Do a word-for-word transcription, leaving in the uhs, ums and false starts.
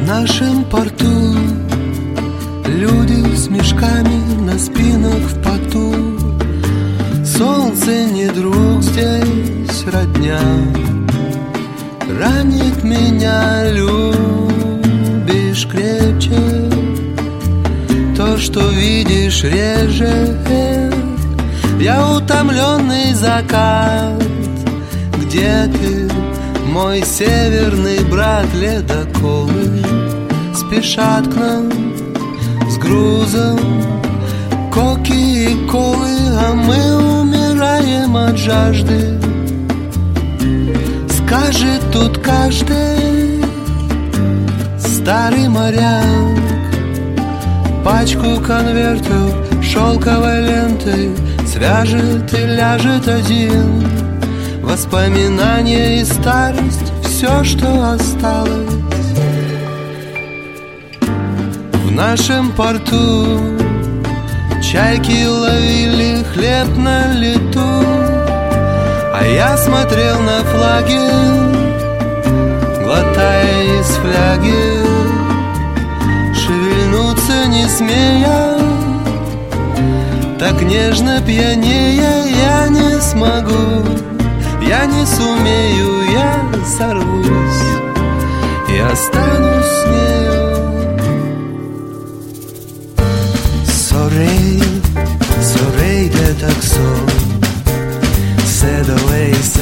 нашем порту люди с мешками на спинах в поту. Солнце не друг, здесь родня. Ранит меня, любишь крепче. То, что видишь реже. Я утомленный закат. Где ты, мой северный брат? Ледоколы спешат к нам с грузом коки и колы, а мы умираем от жажды. Скажет тут каждый старый моряк. Пачку конвертов шелковой лентой свяжет и ляжет один. Воспоминания и старость — все, что осталось. В нашем порту чайки ловили хлеб на лету, а я смотрел на флаги, глотая из фляги. Шевельнуться не смея, так нежно пьянея я не смогу. Я не сумею, я сорвусь и останусь с нею. Sorry, sorry, det också. Said away.